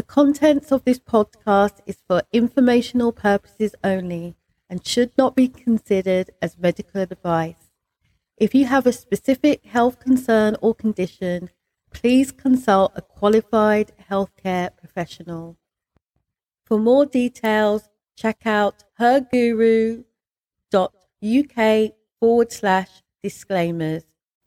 contents of this podcast is for informational purposes only and should not be considered as medical advice. If you have a specific health concern or condition, please consult a qualified healthcare professional. For more details, check out herguru.uk/disclaimers.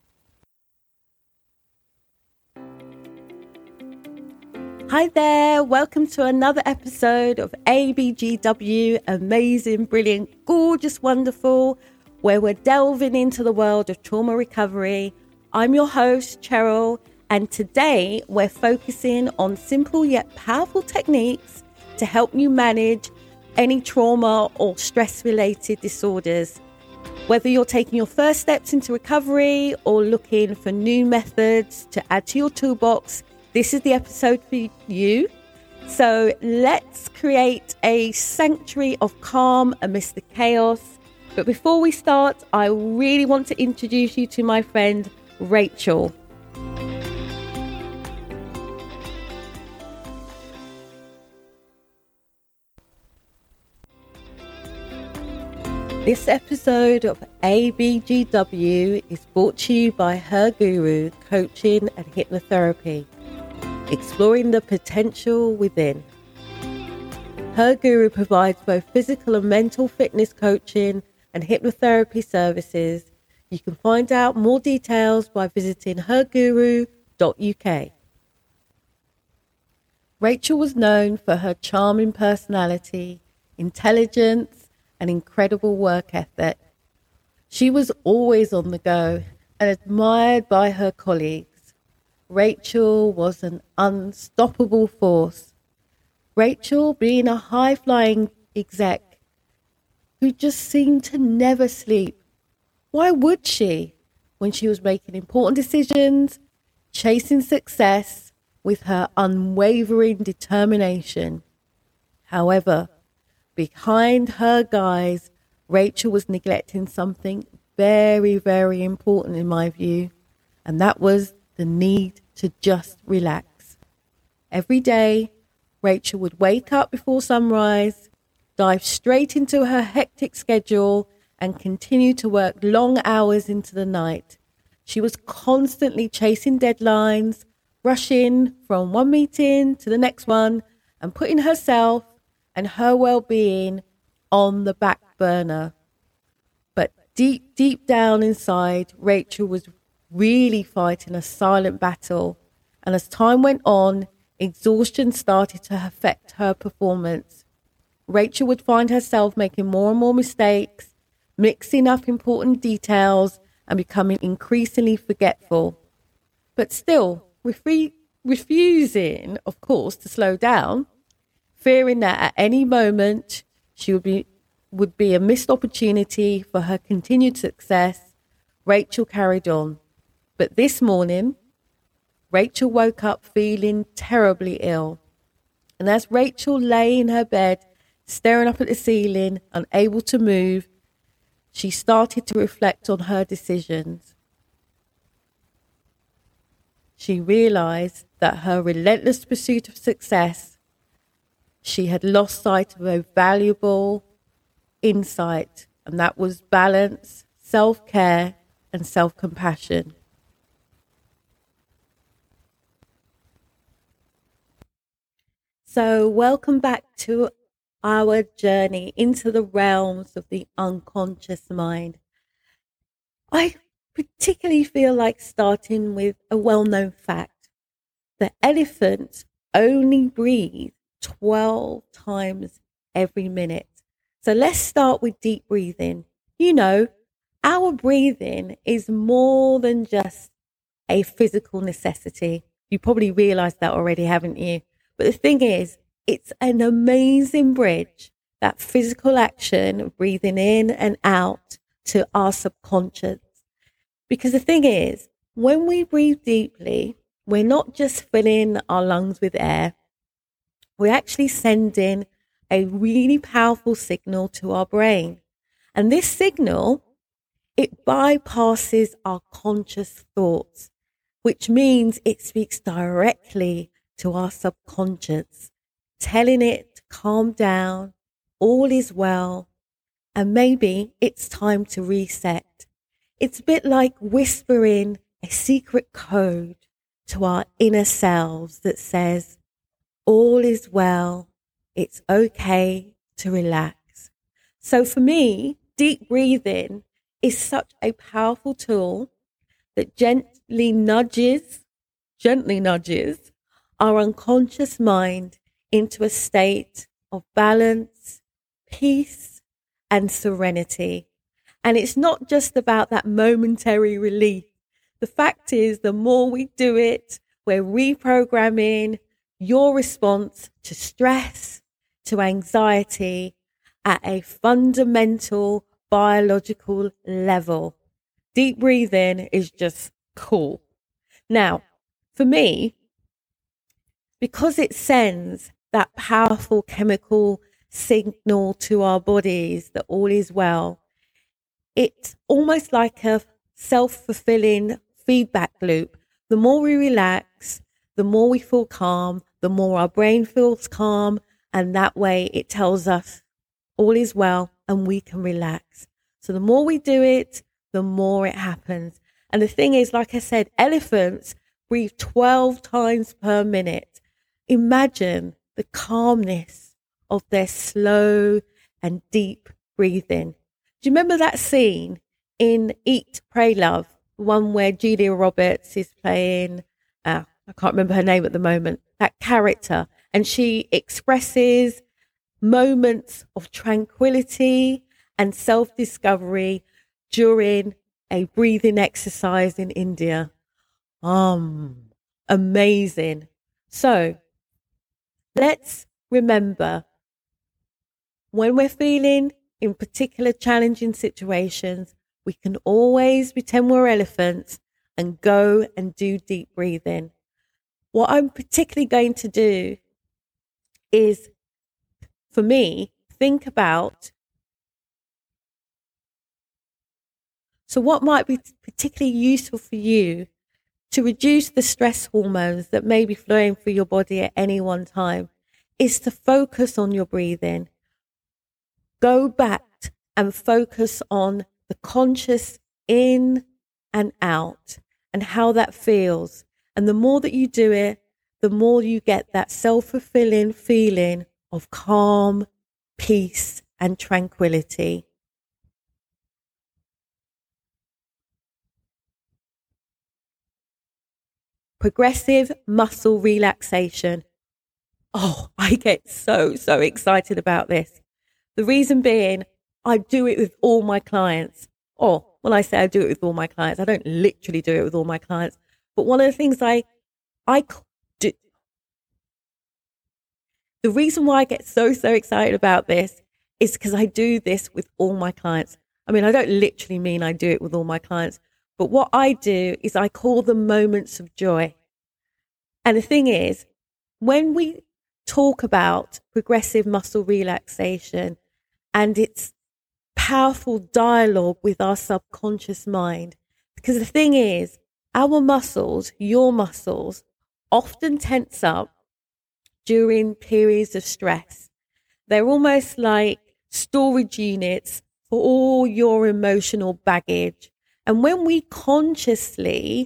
Hi there, welcome to another episode of ABGW, amazing, brilliant, gorgeous, wonderful, where we're delving into the world of trauma recovery. I'm your host, Cheryl, and today we're focusing on simple yet powerful techniques to help you manage any trauma or stress-related disorders. Whether you're taking your first steps into recovery or looking for new methods to add to your toolbox, this is the episode for you. So let's create a sanctuary of calm amidst the chaos. But before we start, I really want to introduce you to my friend, Rachel. This episode of ABGW is brought to you by Her Guru Coaching and Hypnotherapy, exploring the potential within. Her Guru provides both physical and mental fitness coaching and hypnotherapy services. You can find out more details by visiting herguru.uk. Rachel was known for her charming personality, intelligence, and incredible work ethic. She was always on the go and admired by her colleagues. Rachel was an unstoppable force. Rachel being a high-flying exec who just seemed to never sleep. Why would she when she was making important decisions, chasing success with her unwavering determination? However, behind her guise, Rachel was neglecting something very, very important in my view, and that was the need to just relax. Every day, Rachel would wake up before sunrise, dive straight into her hectic schedule, and continue to work long hours into the night. She was constantly chasing deadlines, rushing from one meeting to the next one, and putting herself and her well-being on the back burner. But deep down inside, Rachel was really fighting a silent battle. And as time went on, exhaustion started to affect her performance. Rachel would find herself making more and more mistakes, mixing up important details, and becoming increasingly forgetful. But still, refusing, of course, to slow down, fearing that at any moment she would be a missed opportunity for her continued success, Rachel carried on. But this morning, Rachel woke up feeling terribly ill. And as Rachel lay in her bed, staring up at the ceiling, unable to move, she started to reflect on her decisions. She realized that her relentless pursuit of success, she had lost sight of a valuable insight, and that was balance, self-care, and self-compassion. So welcome back to our journey into the realms of the unconscious mind. I particularly feel like starting with a well-known fact. The elephant only breathes 12 times every minute. So let's start with deep breathing. You know, our breathing is more than just a physical necessity. You probably realized that already, haven't you? But the thing is, it's an amazing bridge, that physical action of breathing in and out, to our subconscious. Because the thing is, when we breathe deeply, we're not just filling our lungs with air, we're actually sending a really powerful signal to our brain. And this signal, it bypasses our conscious thoughts, which means it speaks directly to our subconscious. telling it to calm down, all is well, and maybe it's time to reset. It's a bit like whispering a secret code to our inner selves that says, all is well, it's okay to relax. So for me, deep breathing is such a powerful tool that gently nudges our unconscious mind into a state of balance, peace, and serenity. And it's not just about that momentary relief. The fact is, the more we do it, we're reprogramming your response to stress, to anxiety at a fundamental biological level. Deep breathing is just cool. Now, for me, because it sends that powerful chemical signal to our bodies that all is well, it's almost like a self-fulfilling feedback loop. The more we relax, the more we feel calm, the more our brain feels calm, and that way it tells us all is well and we can relax. So the more we do it, the more it happens. And the thing is, like I said, elephants breathe 12 times per minute. Imagine the calmness of their slow and deep breathing. Do you remember that scene in Eat, Pray, Love? The one where Julia Roberts is playing, I can't remember her name at the moment, that character. And she expresses moments of tranquility and self-discovery during a breathing exercise in India. Amazing. So let's remember, when we're feeling in particular challenging situations, we can always pretend we're elephants and go and do deep breathing. What I'm particularly going to do is, for me, think about, so what might be particularly useful for you to reduce the stress hormones that may be flowing through your body at any one time is to focus on your breathing. Go back and focus on the conscious in and out and how that feels. And the more that you do it, the more you get that self-fulfilling feeling of calm, peace, and tranquility. Progressive muscle relaxation. Oh, I get so excited about this. The reason being, I do it with all my clients. Or when I say I do it with all my clients, I don't literally do it with all my clients. But one of the things I do, the reason why I get so excited about this is because I do this with all my clients. I mean, I don't literally mean I do it with all my clients, but what I do is I call them moments of joy. And the thing is, when we talk about progressive muscle relaxation and its powerful dialogue with our subconscious mind, because the thing is, our muscles, your muscles, often tense up during periods of stress. They're almost like storage units for all your emotional baggage. And when we consciously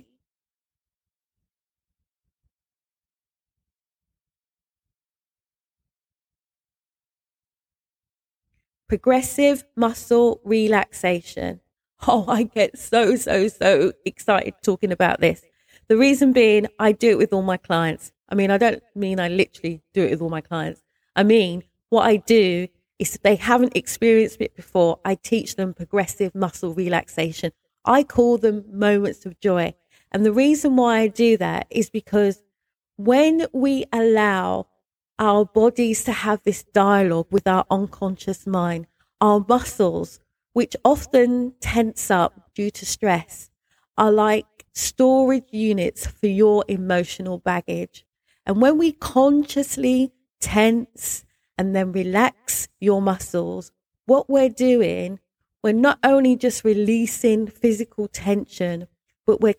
progressive muscle relaxation. Oh, I get so excited talking about this. The reason being, I do it with all my clients. I mean, I don't mean I literally do it with all my clients. I mean, what I do is, if they haven't experienced it before, I teach them progressive muscle relaxation. I call them moments of joy. And the reason why I do that is because when we allow our bodies to have this dialogue with our unconscious mind, our muscles, which often tense up due to stress, are like storage units for your emotional baggage. And when we consciously tense and then relax your muscles, what we're doing, we're not only just releasing physical tension, but we're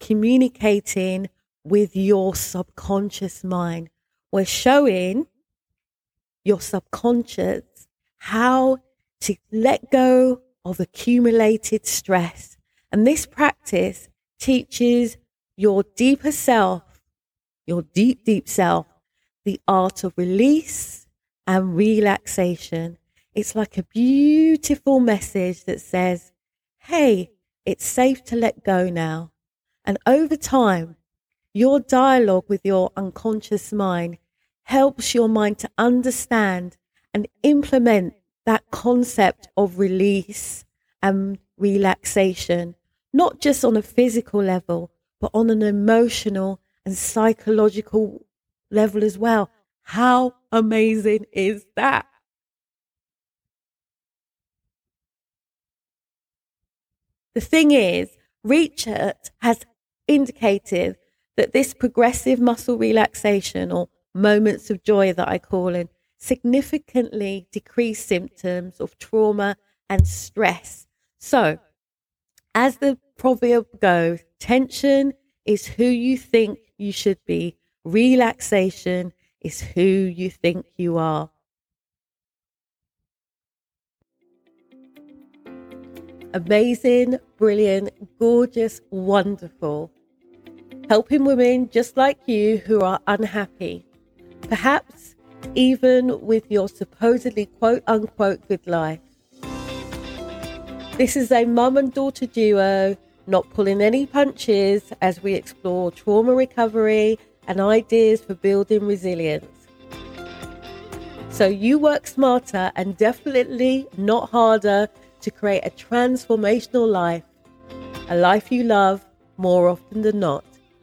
communicating with your subconscious mind. We're showing your subconscious how to let go of accumulated stress. And this practice teaches your deeper self, your deep, deep self, the art of release and relaxation. It's like a beautiful message that says, hey, it's safe to let go now. And over time, your dialogue with your unconscious mind helps your mind to understand and implement that concept of release and relaxation, not just on a physical level, but on an emotional and psychological level as well. How amazing is that? The thing is, research has indicated that this progressive muscle relaxation, or moments of joy that I call it, significantly decrease symptoms of trauma and stress. So, as the proverb goes, tension is who you think you should be. Relaxation is who you think you are. Amazing, brilliant, gorgeous, wonderful. Helping women just like you who are unhappy. Perhaps even with your supposedly quote unquote good life. This is a mum and daughter duo, not pulling any punches as we explore trauma recovery and ideas for building resilience. So you work smarter and definitely not harder to create a transformational life, a life you love more often than not.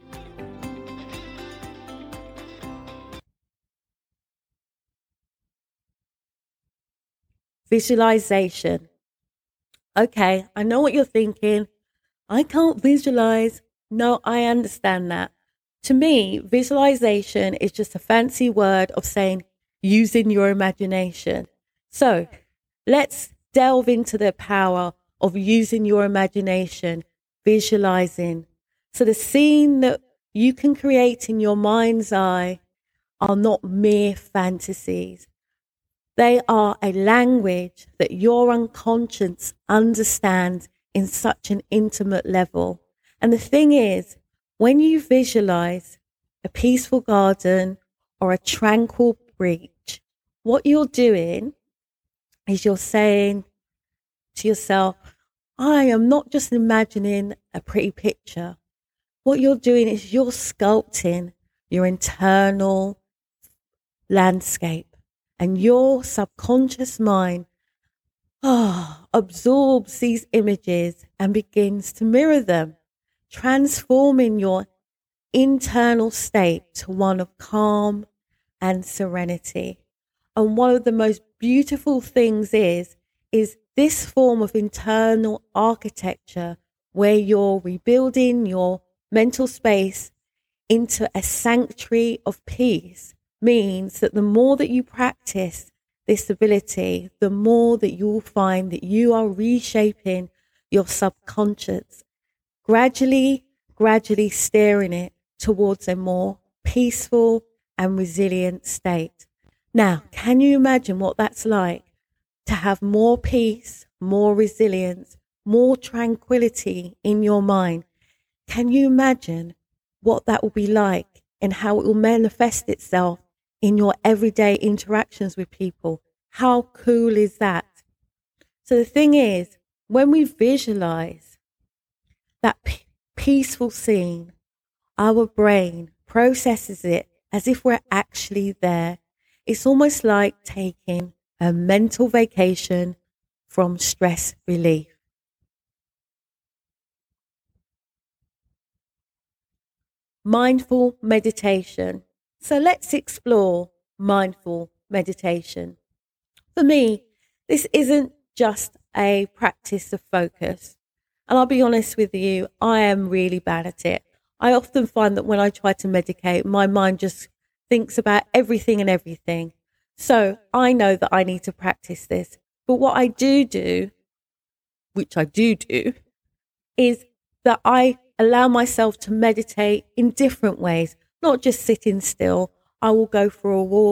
Visualization. Okay, I know what you're thinking. I can't visualize. No, I understand that. To me, visualization is just a fancy word of saying using your imagination. So let's delve into the power of using your imagination, visualizing. So the scene that you can create in your mind's eye are not mere fantasies. They are a language that your unconscious understands in such an intimate level. And the thing is, when you visualize a peaceful garden or a tranquil beach, what you're doing is you're saying to yourself, I am not just imagining a pretty picture. What you're doing is you're sculpting your internal landscape. And your subconscious mind absorbs these images and begins to mirror them, transforming your internal state to one of calm and serenity. And one of the most beautiful things is this form of internal architecture where you're rebuilding your mental space into a sanctuary of peace means that the more that you practice this ability, the more that you will find that you are reshaping your subconscious, gradually steering it towards a more peaceful and resilient state. Now, can you imagine what that's like? To have more peace, more resilience, more tranquility in your mind. Can you imagine what that will be like and how it will manifest itself in your everyday interactions with people? How cool is that? So the thing is, when we visualize that peaceful scene, our brain processes it as if we're actually there. It's almost like taking a mental vacation from stress relief. Mindful meditation. So let's explore mindful meditation. For me, this isn't just a practice of focus. And I'll be honest with you, I am really bad at it. I often find that when I try to meditate, my mind just thinks about everything and everything. So I know that I need to practice this. But what I do, which I do, is that I allow myself to meditate in different ways, not just sitting still. I will go for a walk.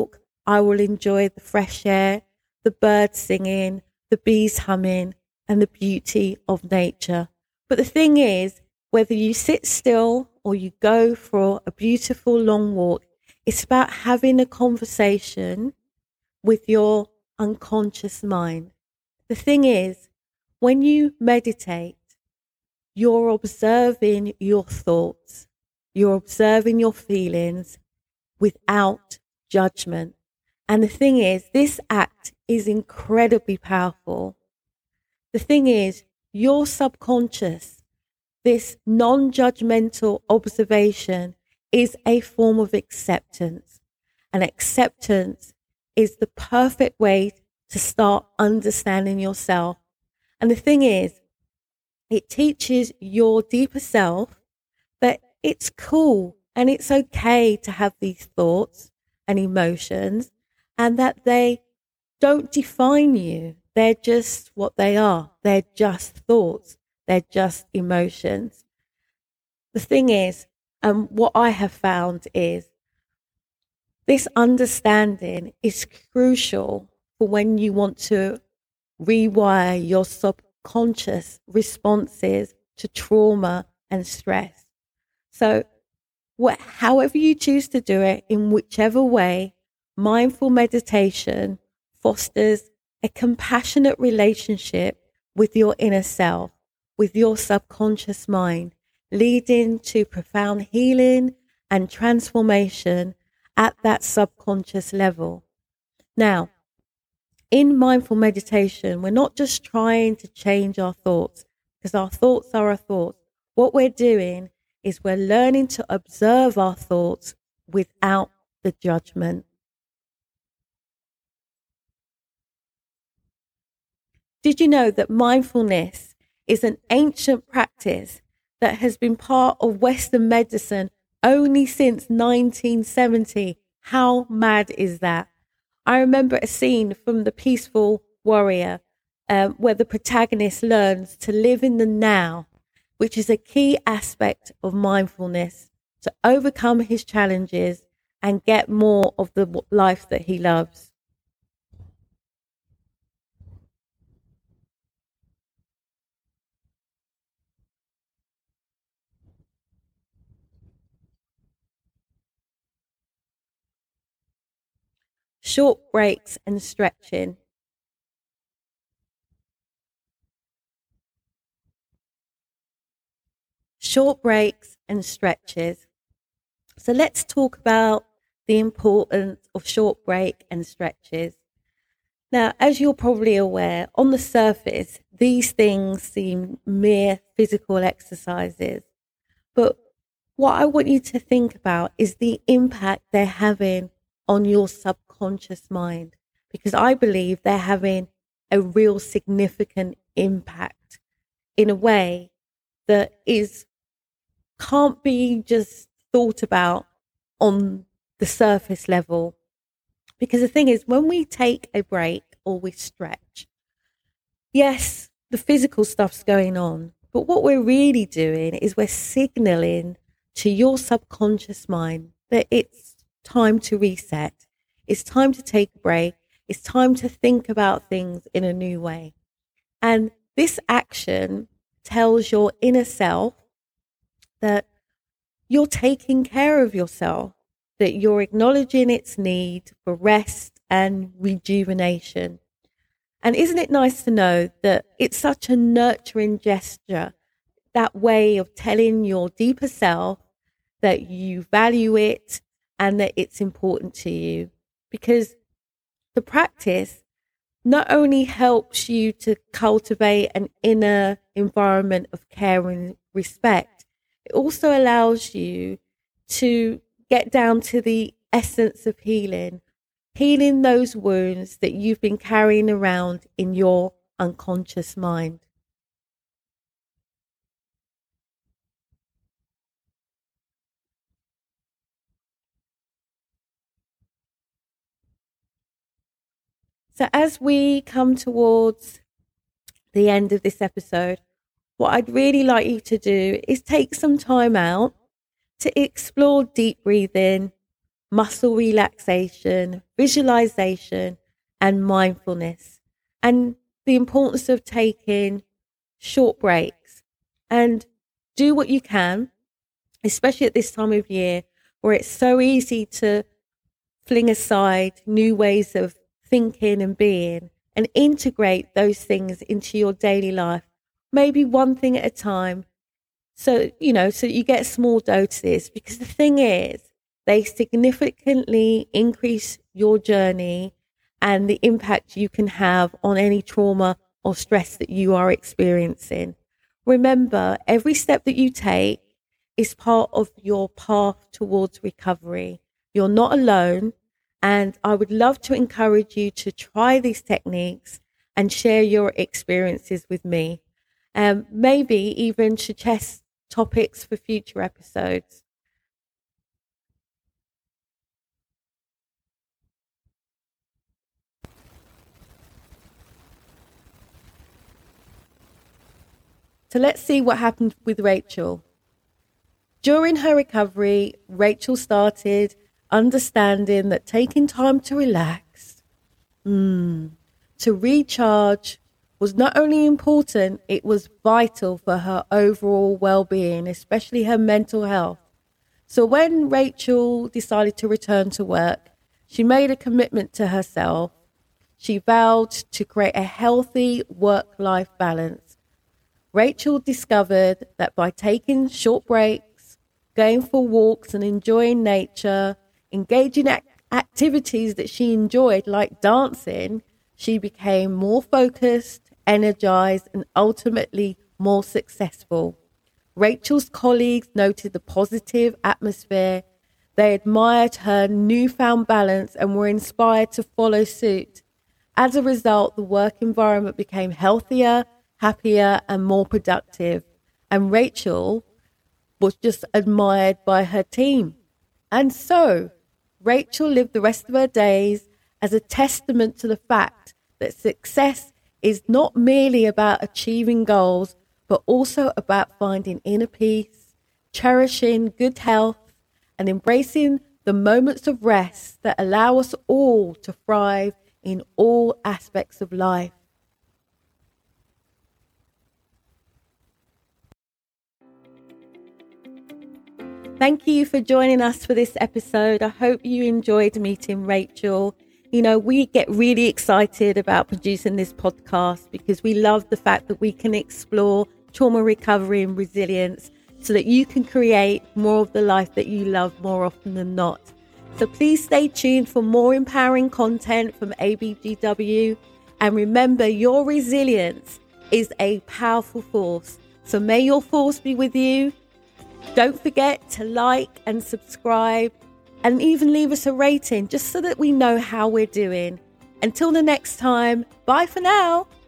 I will enjoy the fresh air, the birds singing, the bees humming, and the beauty of nature. But the thing is, whether you sit still or you go for a beautiful long walk, it's about having a conversation with your unconscious mind. The thing is, when you meditate, you're observing your thoughts, you're observing your feelings without judgment. And the thing is, this act is incredibly powerful. The thing is, your subconscious, this non-judgmental observation is a form of acceptance. And acceptance is the perfect way to start understanding yourself. And the thing is, it teaches your deeper self that it's cool and it's okay to have these thoughts and emotions, and that they don't define you. They're just what they are. They're just thoughts. They're just emotions. The thing is, what I have found is this understanding is crucial for when you want to rewire your subconscious responses to trauma and stress. So however you choose to do it, in whichever way, mindful meditation fosters a compassionate relationship with your inner self, with your subconscious mind, leading to profound healing and transformation at that subconscious level. Now, in mindful meditation, we're not just trying to change our thoughts, because our thoughts are our thoughts. What we're doing is we're learning to observe our thoughts without the judgment. Did you know that mindfulness is an ancient practice that has been part of Western medicine only since 1970? How mad is that? I remember a scene from The Peaceful Warrior where the protagonist learns to live in the now, which is a key aspect of mindfulness to overcome his challenges and get more of the life that he loves. Short breaks and stretching. Short breaks and stretches. So let's talk about the importance of short break and stretches. Now, as you're probably aware, on the surface, these things seem mere physical exercises. But what I want you to think about is the impact they're having on your subconscious mind, because I believe they're having a real significant impact in a way that can't be just thought about on the surface level. Because the thing is, when we take a break or we stretch, yes, the physical stuff's going on, but what we're really doing is we're signaling to your subconscious mind that it's time to reset. It's time to take a break. It's time to think about things in a new way. And this action tells your inner self that you're taking care of yourself, that you're acknowledging its need for rest and rejuvenation. And isn't it nice to know that it's such a nurturing gesture, that way of telling your deeper self that you value it and that it's important to you? Because the practice not only helps you to cultivate an inner environment of care and respect, it also allows you to get down to the essence of healing those wounds that you've been carrying around in your unconscious mind. So as we come towards the end of this episode, what I'd really like you to do is take some time out to explore deep breathing, muscle relaxation, visualization, and mindfulness, and the importance of taking short breaks. And do what you can, especially at this time of year where it's so easy to fling aside new ways of thinking and being and integrate those things into your daily life, maybe one thing at a time. So you get small doses, because the thing is, they significantly increase your journey and the impact you can have on any trauma or stress that you are experiencing. Remember, every step that you take is part of your path towards recovery. You're not alone. And I would love to encourage you to try these techniques and share your experiences with me. Maybe even suggest topics for future episodes. So let's see what happened with Rachel. During her recovery, Rachel started understanding that taking time to relax, to recharge, was not only important, it was vital for her overall well-being, especially her mental health. So when Rachel decided to return to work, she made a commitment to herself. She vowed to create a healthy work-life balance. Rachel discovered that by taking short breaks, going for walks and enjoying nature, engaging in activities that she enjoyed, like dancing, she became more focused, energized, and ultimately more successful. Rachel's colleagues noted the positive atmosphere. They admired her newfound balance and were inspired to follow suit. As a result, the work environment became healthier, happier, and more productive. And Rachel was just admired by her team. And so, Rachel lived the rest of her days as a testament to the fact that success is not merely about achieving goals, but also about finding inner peace, cherishing good health, and embracing the moments of rest that allow us all to thrive in all aspects of life. Thank you for joining us for this episode. I hope you enjoyed meeting Rachel. We get really excited about producing this podcast because we love the fact that we can explore trauma recovery and resilience so that you can create more of the life that you love more often than not. So please stay tuned for more empowering content from ABGW. And remember, your resilience is a powerful force. So may your force be with you. Don't forget to like and subscribe and even leave us a rating just so that we know how we're doing. Until the next time, bye for now.